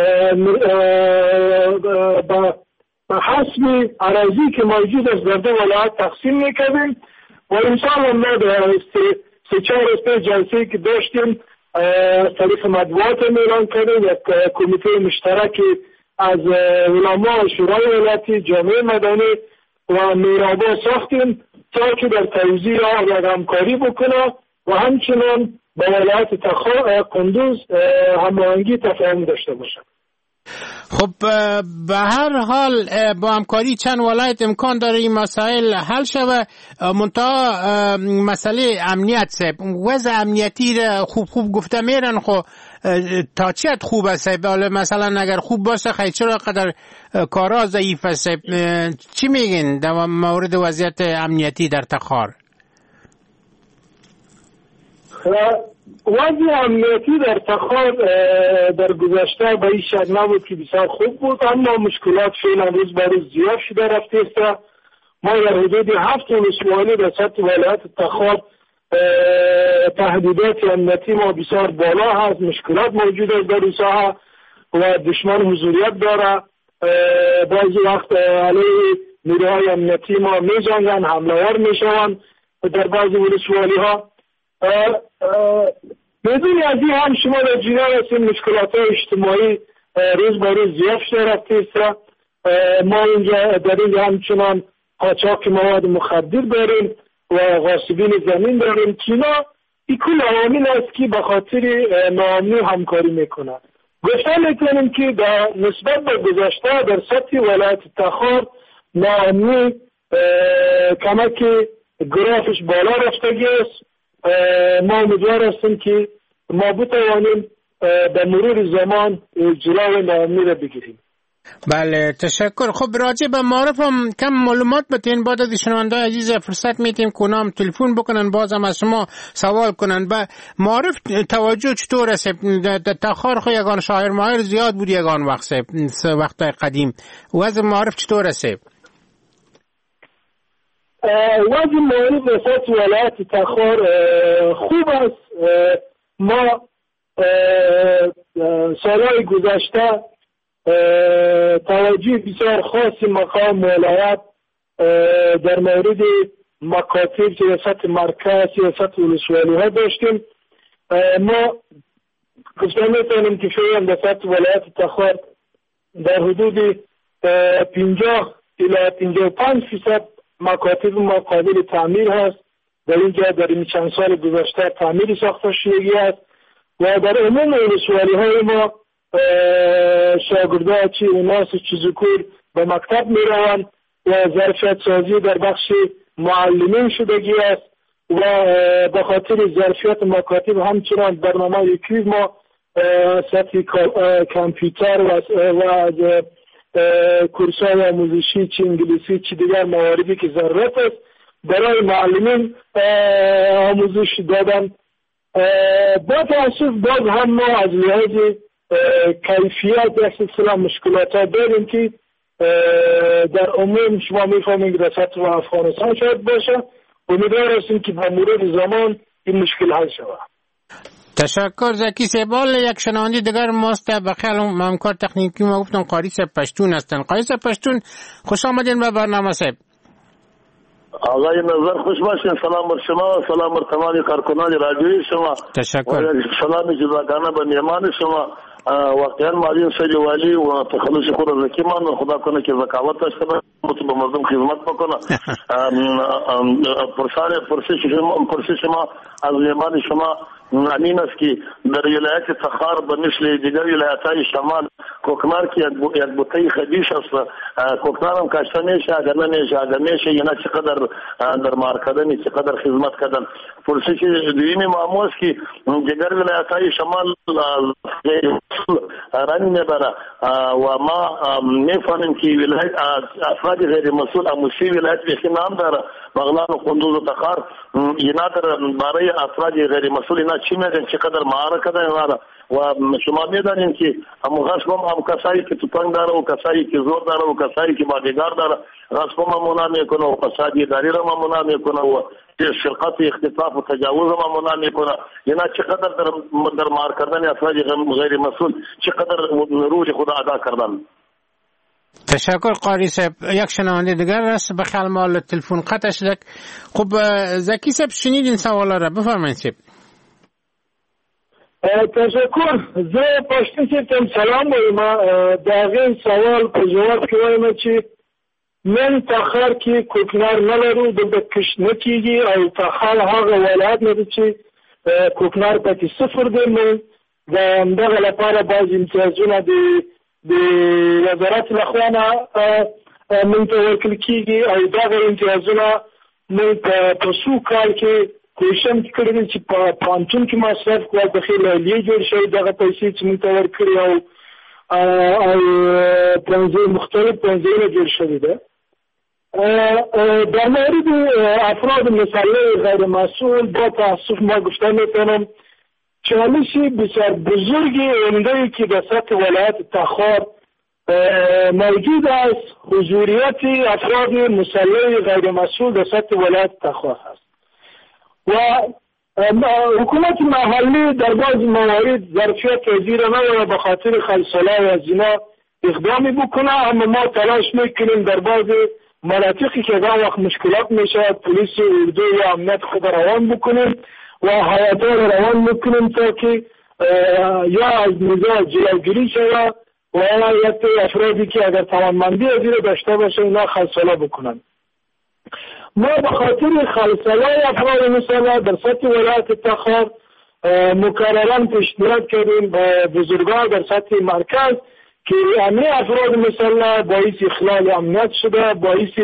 به حسب اراضی که موجود است در 2 ولایت تقسیم میکردیم و انشاءالله ما در 3-4 جلسه که داشتیم طریق مطبوعات اعلان کردیم. یک کمیته مشترک از علما و شورای ولایتی، جامعه مدنی و میرابا ساختیم تا که در توزیع یک همکاری بکنه و همچنان با ولایت تخار کندوز هماهنگی تفاهم داشته باشه. خب به هر حال با همکاری چند ولایت امکان داره این مسائل حل شود. منتها مسئله امنیت سب وضع امنیتی را خوب گفته میرن. خب تا چی خوب است؟ مثلا اگر خوب باشه خیلی چرا قدر کارا ضعیف است؟ چی میگین در مورد وضعیت امنیتی در تخار؟ وضع امنیتی در تخار در گذشته به این شکل نبود که بسیار خوب بود، اما مشکلات فعلا روز به روز زیاد شده رفته است. ما در حدود 7 ولسوالی در سطح ولایت تخار تهدیدات امنیتی ما بسیار بالا هست. مشکلات موجود است در این ساحه و دشمن حضوریت داره. بعضی وقت علیه نیروهای امنیتی ما می‌جنگند، حمله‌آور میشوند در بعضی ولسوالی ها. بدون از این هم شما در جریان هستیم مشکلات اجتماعی روز به روز زیاد شده رفته است. ما اینجا در اینجا همچنان قاچاق مواد مخدر داریم و غاصبین زمین داریم که اینا این کل عوامل است که به خاطر ناامنی همکاری میکنند. گفته میکنیم که در نسبت به گذشته در سطح ولایت تخار ناامنی کمک گرافش بالا رفتگی است. ما امیدوار هستیم که ما بتوانیم به مرور زمان جلوی ناامنی را بگیریم. بله تشکر. خب راجع به معارف هم کم معلومات بتین بعد از شنونده عزیز فرصت میتیم کنم تلفن بکنن بازم از شما سوال کنن. به معارف توجه چطور است؟ در تخار خو یگان شاعر ماهر زیاد بود یگان وقت قدیم. وضع معارف چطور است؟ وضع معارف وسط ولایت تخار خوب است. ما سالهای گذشته توجه بسیار خاصی مقام ولایت در مورد مکاتب که سطح مرکز یا سطح ولسوالی ها داشتیم. ما گفتم میتونیم که فعلا در سطح ولایت تخار در حدود 50 الی 55% مکاتب ما قابل تعمیر هست. در اینجا در این چند سال گذشته تعمیر ساخته شدگی است و در عموم ولسوالی های ما شاگردان چی اوناس چی ذکور به مکتب می روند و ظرفیت سازی در بخش معلمین شدگی است و به خاطر ظرفیت مکاتب همچنان برنامه یکی ما سطح کامپیوتر و کورس‌های آموزشی چی انگلیسی چی دیگر مواردی که ضرورت است برای معلمین آموزش دادن. با تأسف باز هم ما از لحاظ کیفیت یک سلسله مشکلات داریم که در عموم شما میفهمید در سطح افغانستان شاید باشه. امیدوار هستیم که با مرور زمان این مشکل حل شود. تشکر. زکی سیبال یک شنونده دیگر ماست به خیال همکار تکنیکی ما گفتن قاری صاحب پشتون هستن. قاری صاحب پشتون خوش آمدین به برنامه صاحب. آقای نظر خوش باشین. سلام بر شما، سلام بر تمامی کارکنان رادیویی شما. تشکر. سلام جزاگانه به میهمان شما. واقعا معلم سید والی و تخلص خود زکی من خدا کنه که ذکاوت داشته باشه به مردم خدمت بکنه. پرسش شما از میهمان شما این است که در ولایت تخار به مثل دیگر ولایت‌های شمال کوکنار که یک بوته خدیش است، کوکنار هم کاشته میشه، اگر نمیشه اگر میشه اینا چقدر در مار کردن چقدر خدمت کردن. پرسی که دویمی معمول است که دیگر ولایت‌های شمال رنگ میبره و ما میفهمیم که ولایت افراد غیر مسئول اموسی ولایت به نام داره بغلان و قندوز و تخار، اینا در برای افراد غیر مسئول اینا چی میگن چقدر معرکه داره و شما میدانین که غصب هم کسایی که توپنگ داره و کسایی که زور داره و کسایی که بادیگار داره غصب هم ممنوع میکنه و فساد اداری را ممنوع میکنه و سرقت اختطاف و تجاوز هم ممنوع میکنه. اینا چقدر در مار کردن افراد غیر مسئول چقدر روح خود ادا کردن. تشکر قاری صاحب. یک شنونده دیگر است به خلمال تلفن قطع شد. خب زکی صاحب شنیدین سوالا را، بفرمایید صاحب. تشکر. زه پښتون چې تم سلام وایم. دغه سوال په جواب کې وایم چې من تخار کې کوکنار نه لرو، د کښ نه کیږي او تخار هغه ولایت نه دی چې کوکنار پکې صفر دی. من دغه لپاره بعض امتیازونه د وزارت لخوا نه من ته ورکړل کیږي او دغه امتیازونه من په څو کال کې کوشم کړی چې په پانتون کې مصرف کوه د خیلیه جوړ شوی دغه پیسې چې موږ ته ورکړي او پنځه مختلف پنځه جوړ شوی ده. در مورد افراد مسلح غیر مسئول با تاسف ما گفته میتونم چالش بسیار بزرگی عمده‌ای که در سطح ولایت تخار موجود است حضوریت افراد مسلح غیر مسئول در سطح ولایت تخار است و حکومت محلی در بعض موارد ظرفیت وزیر ما به خاطر خلصله و زنا اقدامی بکنه، اما ما تلاش میکنیم در بعض مناطقی که در وقت مشکلات میشه پلیس اردو و امنیت خود روان بکنیم و حیاتا روان میکنیم تا که یا از نزاع جلوگیری شود و یا افرادی که اگر توانمندی از این داشته باشه اینا خلصله بکنن. ما به خاطر خلصله افراد مسلح در سطح ولایت تخار مکررا پیشنهاد کردیم به بزرگان در سطح مرکز که همه افراد مسلح باعث اخلال امنیت شده، باعث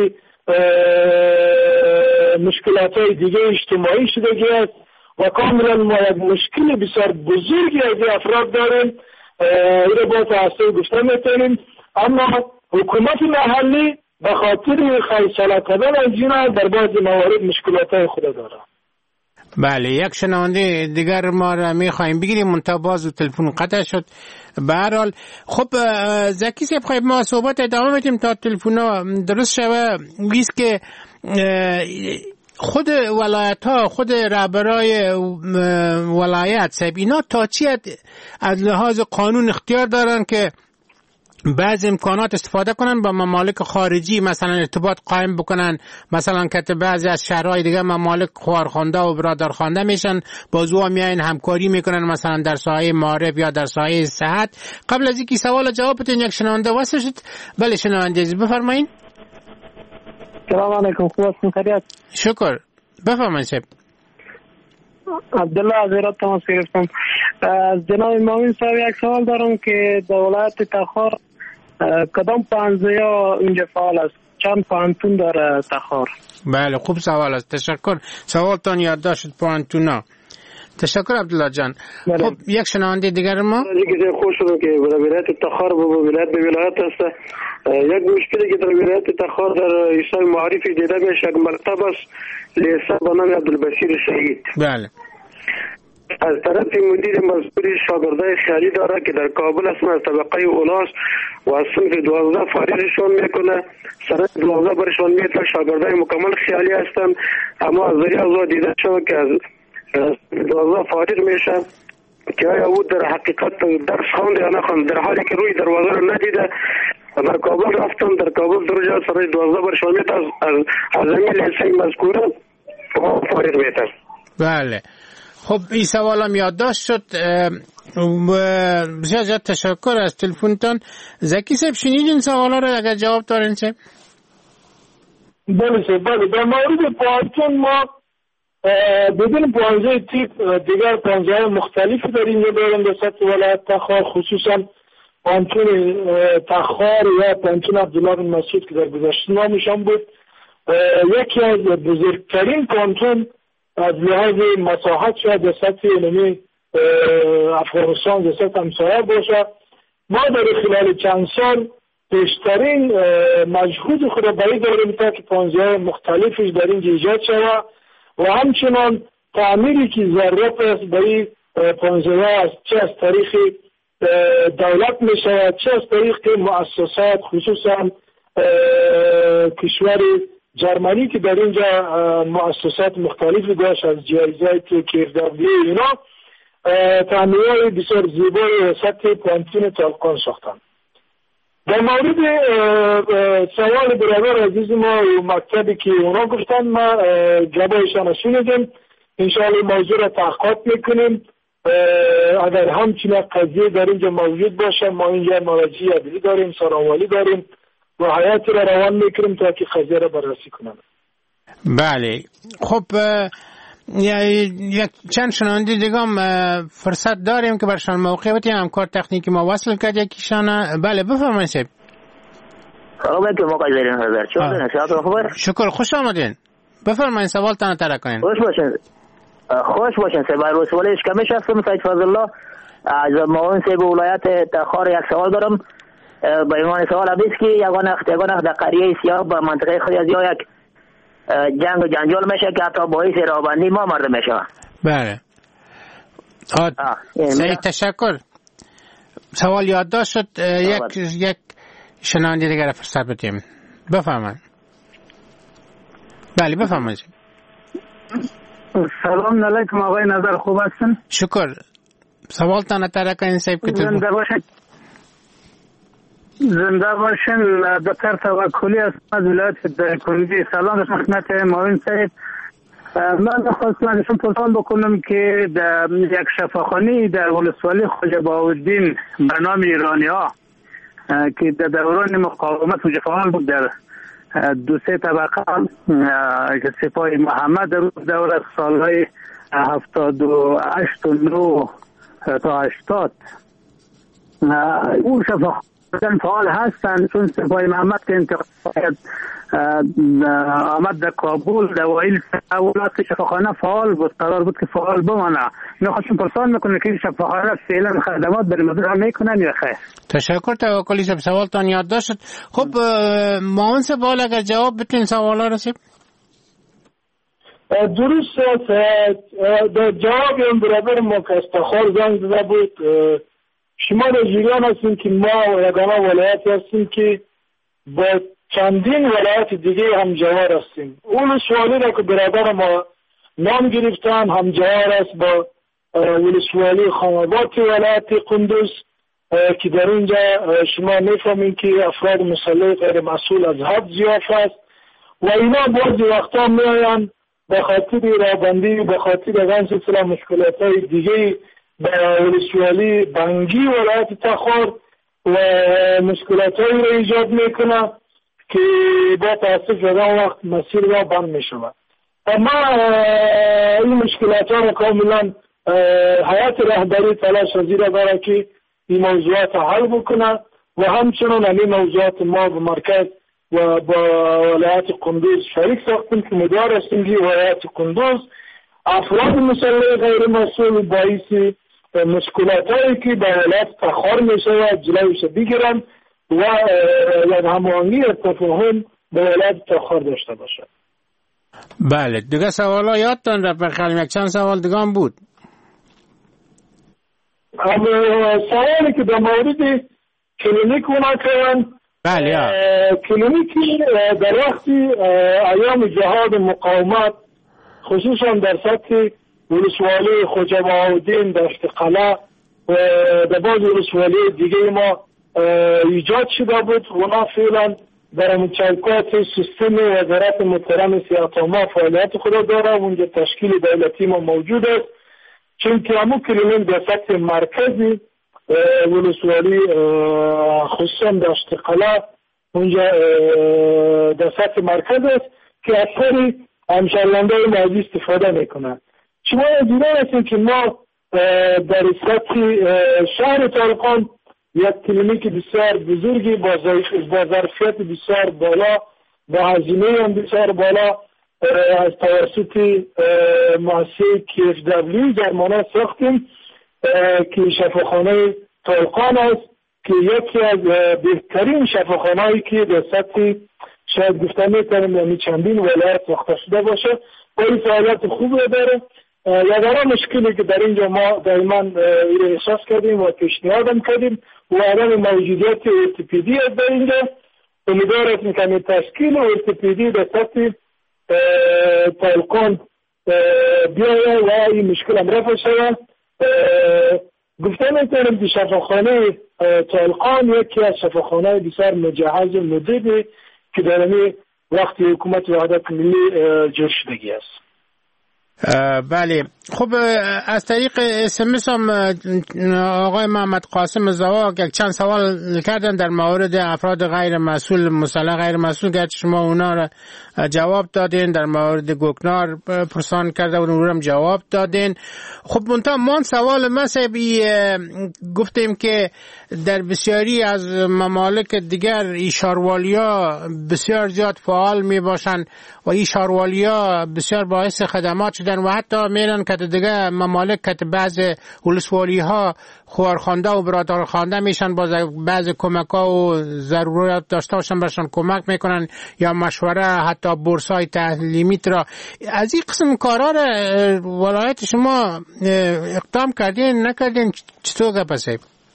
مشکلات دیگه اجتماعی شدگی است و کاملا ما یک مشکل بسیار بزرگی از افراد داریم. این با تأثیر گفته میتونیم، اما حکومت محلی به خاطر خلصله کردن از اینا در بعضی موارد مشکلات خود داره. بله، یک شنونده دیگر ما را میخوایم بگیریم منتها باز تلفن قطع شد. به هر حال خب زکی صاحب خواهیم ما صحبت ادامه میدیم تا تلفن ها درست شوه. ویست که خود ولایت ها خود رهبرای ولایت صاحب اینا تا چی از لحاظ قانون اختیار دارن که بعض امکانات استفاده کنن با ممالک خارجی مثلا ارتباط قائم بکنن، مثلا که بعضی از شهرهای دیگه ممالک خوارخوانده و برادرخوانده میشن بازوها میاین همکاری میکنن مثلا در ساحه معارف یا در ساحه صحت. قبل از اینکه سوال جواب بدین یک شنونده واسه شد. بله شنونده بفرمایید. سلام علیکم، خوب هستین؟ خیریت؟ شکر، بفرمایید صاحب. عبدالله از ایران تماس گرفتم. از جناب مامین صاحب یک سوال دارم که در ولایت تخار کدام پانزه اینجا فعال است؟ چند پانتون داره تخار؟ بله خوب سوال است، تشکر. سوالتان یادداشت پانتونا. تشکر عبدالله جان. خب یک شنونده دیگر ما دیگه خوش شدم که در ولایت تخار به ولایت است. یک مشکلی که در ولایت تخار در ایستگاه معرفی دیده میشه یک مکتب است لیسه به نام عبدالبصیر شهید. بله. از طرف مدیر مذکوری شاگردای خیالی داره که در کابل است، از طبقه اولاس و از صنف 12 فارغشون میکنه، سر 12 برشون میتونه شاگردای مکمل خیالی هستن، اما از ذریعه از دیده شد که از 12 فارغ میشه که آیا او در حقیقت درس خونده یا نخوند، در حالی که روی دروازه رو ندیده. در کابل رفتم، در کابل در جا سر 12 برشون میتونه از زمین لیسه مذکوره فارغ میتونه. بله خب این سوال هم یادداشت شد. بسیار زیاد تشکر از تلفنتان. زکی صاحب شنیدین سوالا رو اگر جواب دارین چه؟ بله در مورد پانتون ما بدون 15 تیپ دیگر 15 مختلفی در اینجا داریم در سطح ولایت تخار، خصوصا پانتون تخار یا پانتون عبدالله بن مسعود که در گذشته نامشان بود، یکی از بزرگترین پانتون از لحاظ مساحت شاید در سطح علمی افغانستان در سطح همسایه باشه. ما در خلال چند سال بیشترین مجهود خود را برای داریم تا که 15 مختلفش در اینجا ایجاد شود و همچنان تعمیری که ضرورت است برای 15 است، چه از طریق دولت می شود چه از طریق مؤسسات، خصوصا کشور جرمنی که در اینجا مؤسسات مختلفی داشت از جایزه کیردبلی اینا، تعمیرهای بسیار زیبای سطح پانتون تالقان ساختن. در مورد سوال برادر عزیز ما مکتبی که اونا گفتن ما جوابشان شنیدیم، انشاءالله موضوع را تحقیق میکنیم. اگر همچنین قضیه در اینجا موجود باشه ما اینجا مراجع عدلی داریم، سراوالی داریم و حیات را روان میکنیم تا که قضیه را بررسی کنیم. بله خب یک چند شنونده دیگه هم فرصت داریم که برشان موقع بتیم همکار تکنیکی ما وصل کرد یکیشان. بله بفرمایید صاحب. سلام علیکم آقای زرین حضرت، چطورین؟ صحت خوبه؟ شکر، خوش آمدین. بفرمایید سوالتان طرح کنین. خوش باشین صاحب. سوالش کمش هستم سید فضل الله از معاون صاحب ولایت تخار. یک سوال دارم به عنوان سوال است که یگان وقت در قریه سیاه به منطقه خود از یا یک جنگ و جنجال میشه که حتی باعث راهبندی ما مردم میشه. بله سعید تشکر. سوال یادداشت شد. یک شنونده دیگر فرصت بدیم. بفرمایید. بله بفرمایید. سلام علیکم آقای نظر، خوب هستن؟ شکر. سوالتان طرح کنین صاحب که زنده باشین. دکتر توکلی از ولایت کندی. سلام خدمت معاون صاحب. من خواستم ازشون پرسان بکنم که در یک شفاخانه در ولسوالی خواجه بهاءالدین به نام ایرانی ها که در دوران مقاومت و فعال بود در 2-3 طبقه که سپاه محمد در دور از سالهای 78 و 9 تا 80 اون شفاخانه فعال هستند، چون سپاه محمد که انتقال آمد در کابل در اوایل اولات شفاخانه فعال بود، قرار بود که فعال بمانه. میخواستم پرسان میکنه که این شفاخانه فعلا خدمات برای مردم میکنن یا خیر؟ تشکر توکلی صاحب، سوالتان یادداشت شد. خب معاون صاحب اگر جواب بتین سوالا رسید. درست است. در جواب این برادر ما که استخار زنگ زده بود، شما در جریان هستیم که ما یگانه ولایت هستیم که با چندین ولایت دیگه همجوار هستیم. اون سوالی را که برادر ما نام گرفتن همجوار است با ولسوالی خانوات ولایت قندوز که در اینجا شما میفهمین که افراد مسلح غیر مسئول از حد زیاد است و اینا بعضی وقتا میاین به خاطر رابندی به خاطر از سلسله مشکلات های دیگه به ولسوالی بنگی ولایت تخار و مشکلات هایی را ایجاد میکنه که با تاسف در وقت مسیر را بند میشود. اما این مشکلات ها را کاملا حیات رهبری تلاش از را داره که این موضوعات حل بکنه و همچنان این موضوعات ما به مرکز و با ولایت قندوز شریک ساختیم که مدار هستیم که ولایت قندوز افراد مسلح غیر مسئول باعث مشکلات هایی که به ولایت تخار میشه و جلویش بگیرن و یک هماهنگی تفاهم به ولایت تخار داشته باشه. بله دیگه سوالا یادتان رفت؟ بخیرم یک چند سوال دیگه هم بود. سوالی که در مورد کلینیک اونا کردن. بله کلینیکی در وقتی ایام جهاد مقاومت خصوصا در سطح ولسوالی خواجه بهاءالدین دشت قلعه و در بعض ولسوالی دیگه ما ایجاد شده بود. اونا فعلا در مچلکات سیستم وزارت محترم صحت عامه فعالیت خود داره. اونجا تشکیل دولتی ما موجود است، چون که همون کلینیک در سطح مرکزی ولسوالی خصوصا دشت قلعه اونجا در سطح مرکز است که اثری همشهروندان ما از استفاده میکنند. شما دیدن هستید که ما در سطح شهر طالقان یک کلینیک بسیار بزرگی با ظرفیت بسیار بالا، با هزینه هم بسیار بالا از توسط مؤسسه KFW درمانه ساختیم که شفاخانه طالقان است که یکی از بهترین شفاخانه‌ای که در سطح شاید گفته میتونم یعنی چندین ولایت ساخته شده باشه با این فعالیت خوب داره. یادارا مشکلی که در اینجا ما دائما احساس کردیم و پیشنهادم کردیم و عدم موجودیت ارتوپدی است در اینجا. امیدوار هستیم که تشکیل ارتوپدی در سطح طالقان بیایه و این مشکل هم رفع شود. گفته میتونم که شفاخانه طالقان یکی از شفاخانه بسیار مجهز و مدرنی که در این وقتی حکومت وحدت ملی جور شدگی است. بله خب از طریق SMS هم آقای محمد قاسم زوا چند سوال کردن در مورد افراد غیر مسئول مسلح غیر مسئول گرچه شما اونا را جواب دادین، در مورد گوکنار پرسان کرده و اون هم جواب دادین. خب منتها من سوال مسئبی گفتیم که در بسیاری از ممالک دیگر ایشاروالیا بسیار زیاد فعال می باشن و ایشاروالیا بسیار باعث خدمات شدن و حتی میرن که دیگه ممالک که بعض ولسوالی ها خوارخوانده و برادرخوانده میشن با بعض کمک ها و ضرورت داشته باشن برشان کمک میکنن یا مشوره حتی بورسای تعلیمی را. از این قسم کارا را ولایت شما اقدام کردین نکردین چطور پسه؟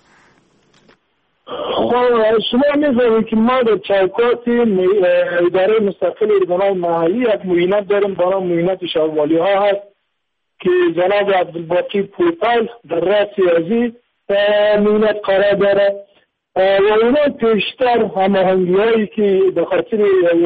خب شما می‌فهمید که ما در چوکات اداره مستقل ارگان‌های محلی یک معینت داریم با نام معینت شهروالی ها هست که جناب عبدالباقی پورپل در رأس ازی معینت قرار داره و اونا پیشتر هماهنگی هایی که به خاطر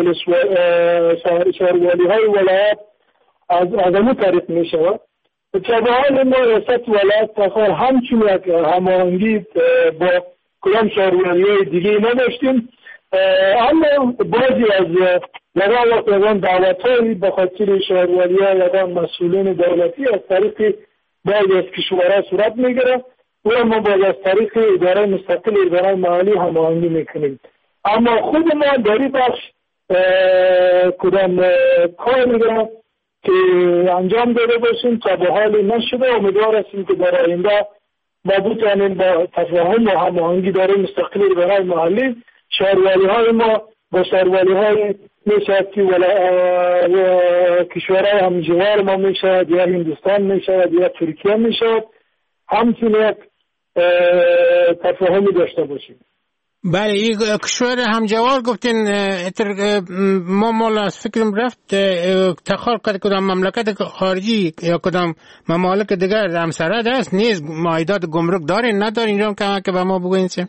شهروالی های ولایت از همون طریق می شود. به حال ما ریاست ولایت تخار همچون یک هماهنگی با کدام شهروالی‌های دیگه نداشتیم، اما بعضی از یگان دعوت‌هایی به خاطر شهروالی‌ها یگان مسئولین دولتی از طریق بعضی از کشورها صورت می‌گیره و ما باز از طریق اداره مستقل اداره محلی هماهنگی میکنیم. اما خود ما در این بخش کدام کار می‌گیریم که انجام داده باشیم تا به حال نشده. امیدوار هستیم که در آینده ما بتوانیم با تفاهم و هماهنگی داره مستقل اداره محلی شهروالی های ما با شهروالی های میشود که کشورهای همجوار ما میشود یا هندوستان میشود یا ترکیه میشود همچنین یک تفاهمی داشته باشیم. بله این کشور همجوار گفتین ما مولا از فکرم رفت تخار کدام مملکت خارجی یا کدام ممالک دیگر همسرد است نیز معاهدات گمرک دارین ندارین اینجا که به ما بگوین چه؟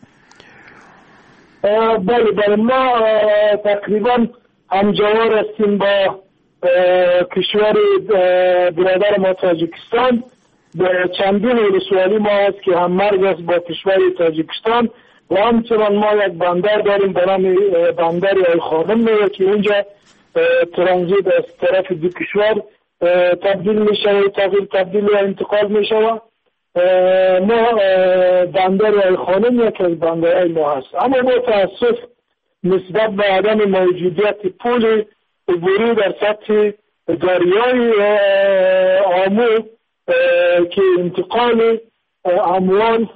بله ما تقریبا همجوار هستیم با کشور برادر ما تاجیکستان. چندین ولسوالی ما هست که هم مرز است با کشور تاجیکستان و همچنان ما یک بندر داریم به نام بندر الخانم که اونجا ترانزیت از طرف دو کشور تبدیل میشه تبدیل و انتقال میشه. ما بندر الخانم یکی از بندرهای ما هست، اما با تاسف نسبت به عدم موجودیت پول عبوری در سطح دریای آمو که انتقال اموال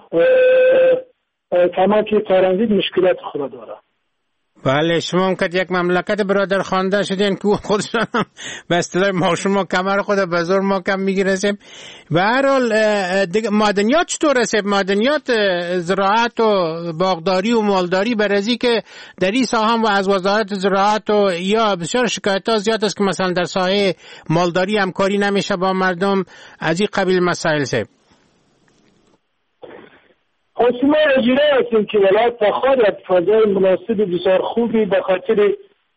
کما که ترانزیت مشکلات خود داره. بله شما هم که یک مملکت برادر خوانده شدین که خودشان هم به اصطلاح ما شما کمر خود به زور ما کم میگیرسیم. به هر حال معدنیات چطور هست؟ معدنیات زراعت و باغداری و مالداری برازی که در این ساحه هم و از وزارت زراعت و یا بسیار شکایت ها زیاد است که مثلا در ساحه مالداری همکاری نمیشه با مردم از این قبیل مسائل سه. ما اجیره هستیم که ولایت تخار یک فضای مناسب بسیار خوبی به خاطر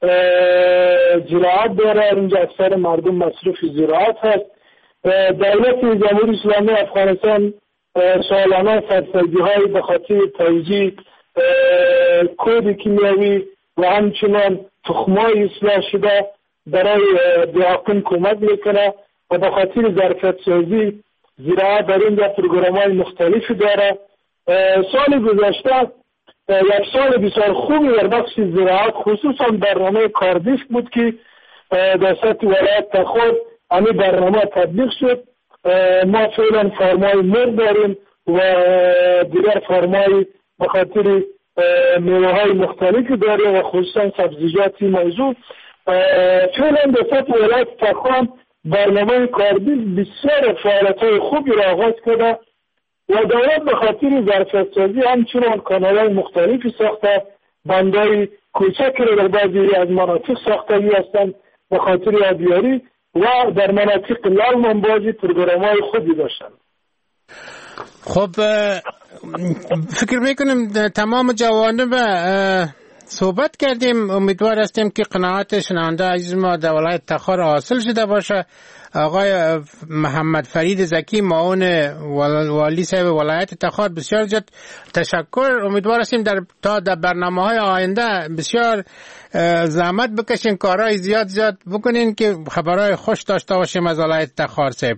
زراعت داره. اینجا اکثر مردم مصروف زراعت هست. دولت جمهوری اسلامی افغانستان سالانه سبسیدی های به خاطر توزیع کود کیمیاوی و همچنان تخمای اصلاح شده برای دیاقین کمک میکنه و به خاطر ظرفیت سازی زراعت در اینجا پروگرام‌های مختلفی داره. سال گذشته یک سال بسیار خوبی در بخش زراعت خصوصا برنامه کاردیف بود که در سطح ولایت تخار همین برنامه تطبیق شد. ما فعلا فرمای مر داریم و دیگر فرمای به خاطر میوه های مختلفی داریم و خصوصا سبزیجاتی موضوع. فعلا در سطح ولایت تخار برنامه کاردیف بسیار فعالیت های خوبی را آغاز کرده و دولت به خاطر ظرفیت سازی همچنان کانال‌های مختلفی ساخته، بندهای کوچکی را در بعضی از مناطق ساختگی هستند به خاطر آبیاری و در مناطق لال منبازی پروگرام‌های خودی داشتند. خب فکر میکنم تمام جوانب صحبت کردیم. امیدوار هستیم که قناعت شنونده عزیز ما در ولایت تخار حاصل شده باشه. آقای محمد فرید زکی معاون والی صاحب ولایت تخار بسیار زیاد تشکر. امیدوار هستیم تا در برنامه‌های آینده بسیار زحمت بکشین، کارهای زیاد بکنین که خبرهای خوش داشته باشیم از ولایت تخار صاحب.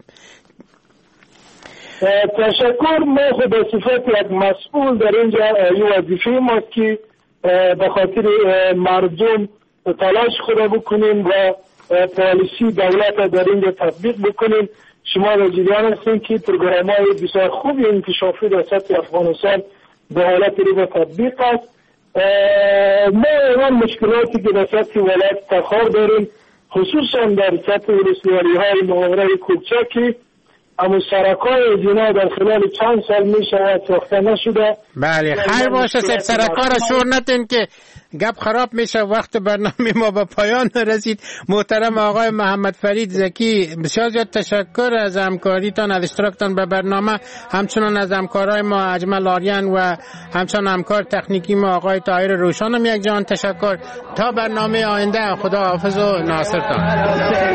تشکر. ما خود به صفت یک مسئول در اینجا این وظیفه ماست که به خاطر مردم تلاش خود بکنیم و پالیسی دولت در اینجا تطبیق بکنیم. شما را جریان هستین که پروگرام‌های بسیار خوبی انکشافی در سطح افغانستان به حالت رو تطبیق است. ما ایران مشکلاتی که در سطح ولایت تخار داریم خصوصا در سطح ولسوالی‌های محاوره کوچکی اما سرکای جنا در خلال چند سال می شود ساخته نشده. بله خیر باشه سرکا را شور نتین که گپ خراب میشه. وقت برنامه ما به پایان رسید. محترم آقای محمد فرید زکی بسیار زیاد تشکر از همکاریتان، از اشتراکتان به برنامه، همچنان از همکارای ما اجمل آریان و همچنان همکار تکنیکی ما آقای طاهر روشان هم یک جان تشکر. تا برنامه آینده خدا حافظ و ناصرتان.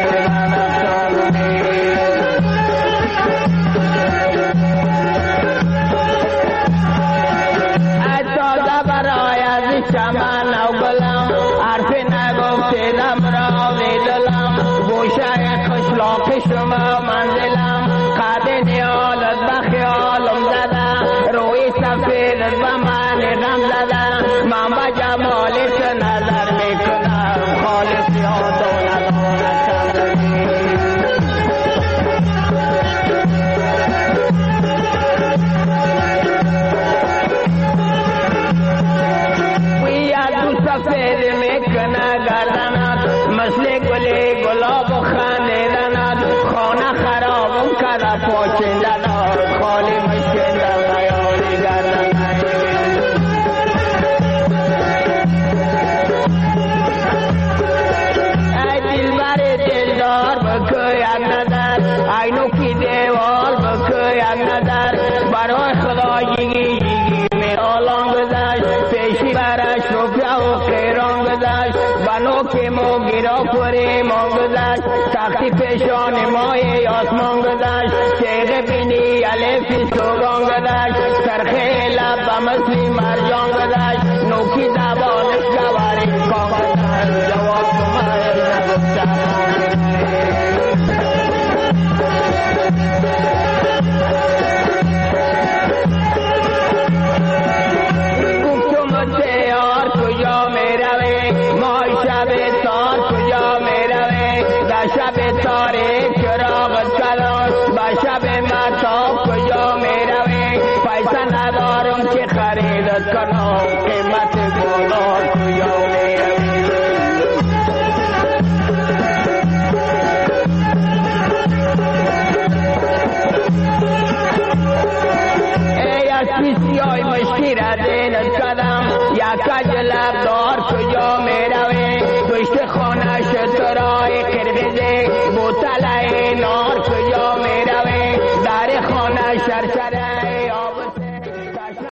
چمن و گلم حرف نگفتم را دلم گوشه خشلاق شما منزلم قد نیالت به خیالم زده روی سفیدت به من غم زده من به جمالت نظر میکنم خالص یادو سفید میکنه گردنات مثل گلی گلاب خندیدنات خانه خرابم کرده پاچنده دار خالی مشکنده غیالی گردنات ای دلبر دلدار بکو یک نظر ای نوکی دیوال بکو یک نظر برای خدایگی می آلان گذشت پیشی برش رو پیاو خیران گذشت بنو که مو گیرا پوری ما گذشت تختی پیشان مای آسمان گذشت چهره بینی علیفی سوگان گذشت سرخه لب مثلی مرجان گذشت نوکی زبانش گواری کام گذشت جواب کمه نگفتم شب تاریک چراغ کلان با شب مطاب کجا می روی پیسه ندارم که خریدت کنم قیمت گلاب کجا می روی ای از پیسیای مشکی را دینت کدم یک کجلب دار کجا می روی پشت خانه شترای قربیزه بوتلای نار کجا